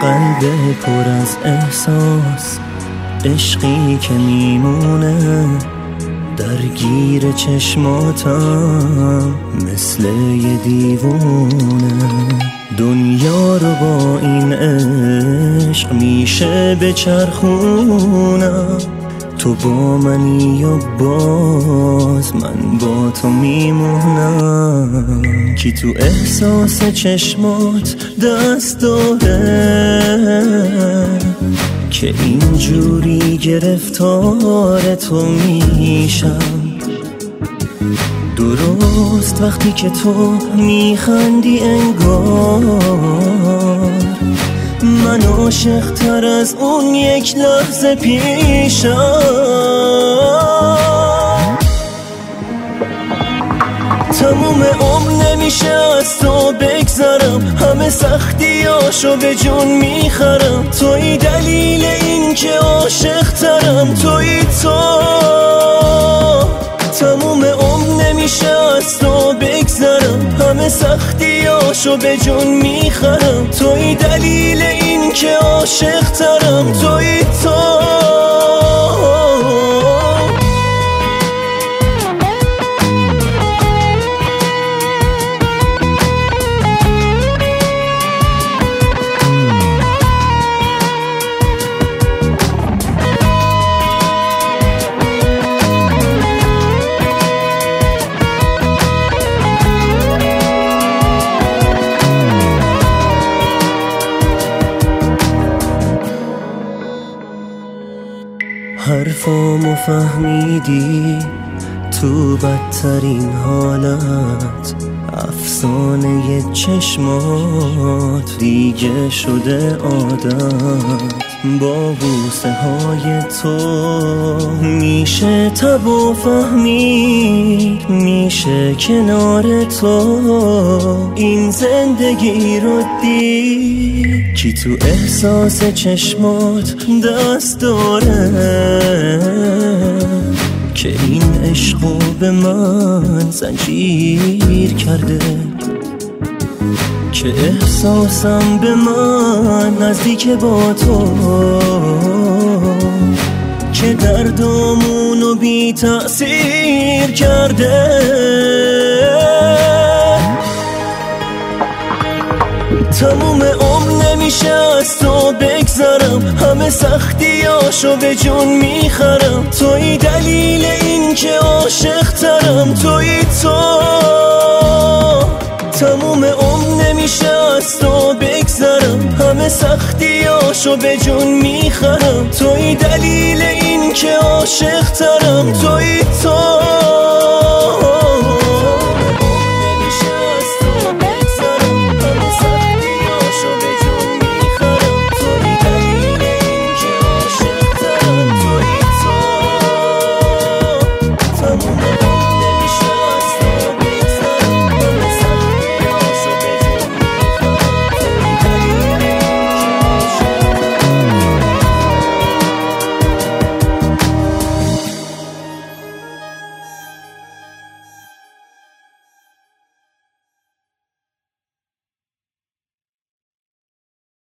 قلب پر از احساس، عشقی که میمونه درگیر چشماتم مثل یه دیوونه. دنیا رو با این عشق میشه بچرخونم، تو با منی یا باز من با تو میمونم. کی تو احساس چشمات دست داره که اینجوری گرفتار تو میشم؟ درست وقتی که تو میخندی انگار من عاشق تر از اون یک لحظه پیشم. تموم عمر نمیشه از تو بگذرم، همه سختیاشو به جون میخرم. توی دلیل این که عاشق ترم، توی تو. تموم عمر نمیشه از تو بگذرم، همه سختیاشو به جون میخرم. توی دلیل این که عاشق ترم، توی تو. حرفامو فهمیدی تو بدترین حالت، افسانه چشمات دیگه شده عادت. با بوسه های تو میشه تب و فهمید، میشه کنار تو این زندگی رو دید. کی تو احساس چشمات دست داره که این عشقو به من زنجیر کرده، که احساسم به من نزدیک با تو، که دردامونو بی تأثیر کرده. تموم عمر نمیشه از تو بگذرم، همه سختیاشو به جون میخرم. توی دلیل این که عاشق ترم، توی تو. تموم عمر نمیشه از تو بگذرم، همه سختیاشو به جون میخرم. توی دلیل این که عاشق ترم، توی تو.